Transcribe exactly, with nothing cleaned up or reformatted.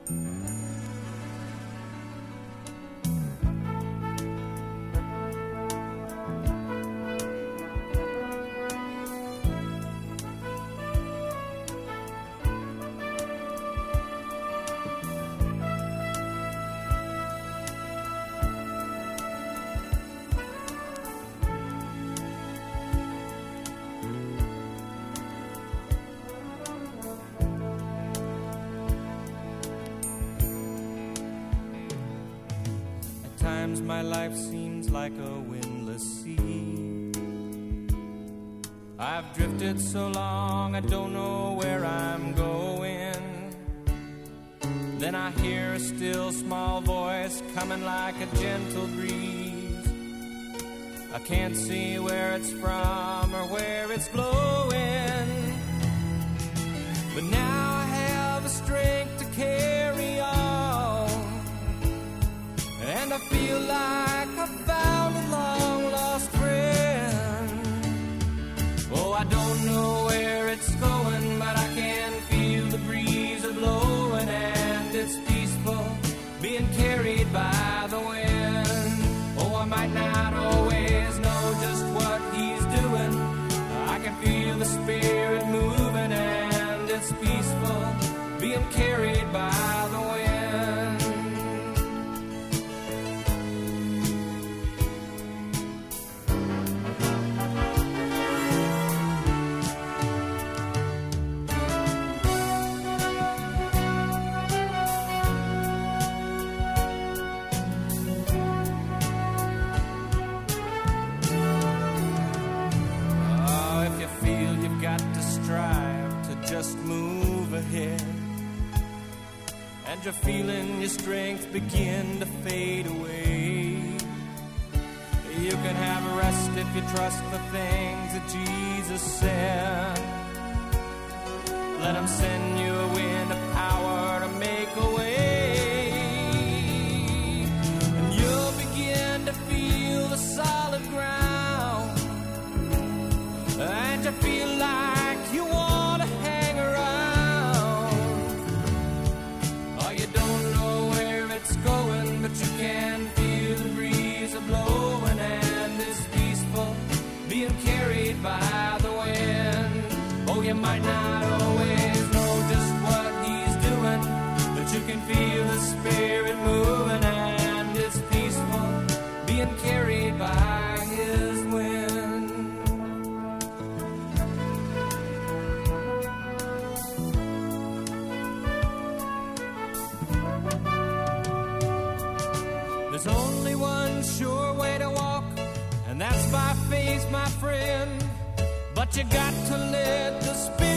My life seems like a windless sea. I've drifted so long I don't know where I'm going. Then I hear a still small voice coming like a gentle breeze. I can't see where it's from or where it's blowing, but now I have the strength to carry on. And I feel like I found a long-lost friend. Oh, I don't know where it's going, but I can feel the breeze a-blowing, and it's peaceful, being carried by the wind. Oh, I might not always know just what he's doing. I can feel the spirit moving, and it's peaceful, being carried by the wind. Just move ahead, and you're feeling your strength begin to fade away. You can have a rest if you trust the things that Jesus said. Let him send you a wind of power to make a way, and you'll begin to feel the solid ground, and you feel like you want to hang around. Oh, you don't know where it's going, but you can feel the breeze a-blowing, and it's peaceful, being carried by the wind. Oh, you might not always know just what he's doing, but you can feel the spirit moving, and it's peaceful, being carried by his wind. There's only one sure way to walk, and that's by faith, my friend. But you got to let the Spirit